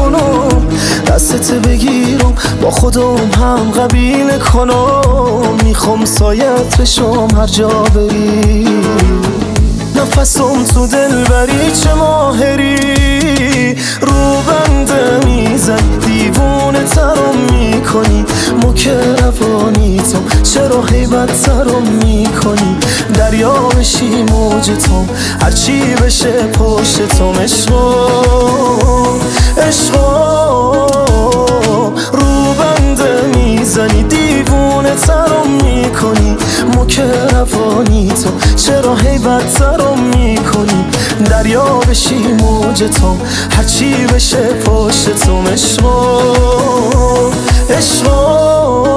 کنم، دستت بگیرم با خودم هم قبیله کنم. میخوام سایت بشم هر جا بری، نفسم تو دل بری چه ماهری. رو بنده میزن دیوونه ترم میکنی، ما که روانیتم چرا هیبت ترم میکنی. دریا بشی موجتم هرچی بشه پشتم. عشقا رو بنده میزنی دیوونه ترم میکنی، ما که روانیتم چرا هیبت ترم میکنی. دریا بشی موجتم هرچی بشه پشتم. عشقا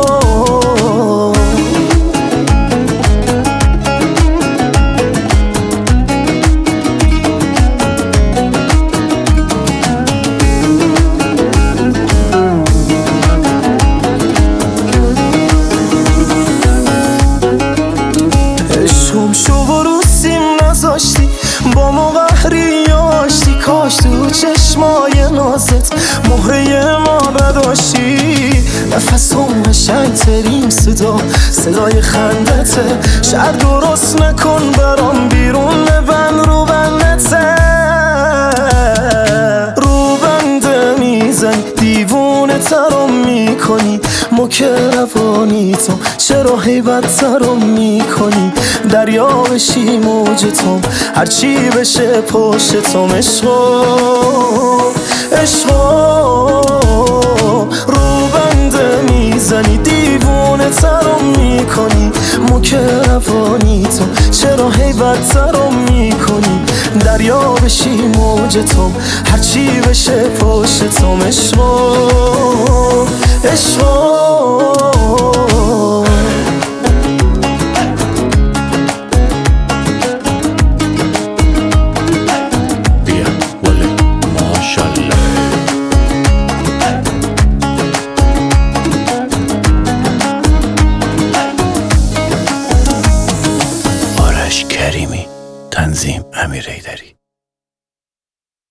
عشقم شو و رو سیم نذاشتی، با ما قهری آشتی. کاش تو چشمای نازت مهره ما نداشتی. نفسم قشنگ ترین صدای خندته. شهر درست نکن برام بیرون ببند رو بندته. رو بنده میزن دیوونه ترم میکنی، ما که روانیتم چرا هیبت ترم میکنی. دریا بشی موجتم هرچی بشه پشتم. عشقا رو بنده میزنی دیوونه ترم میکنی، ما که روانیتم چرا هیبت ترم میکنی. دریا بشی موجتم هرچی بشه پشتم. عشقا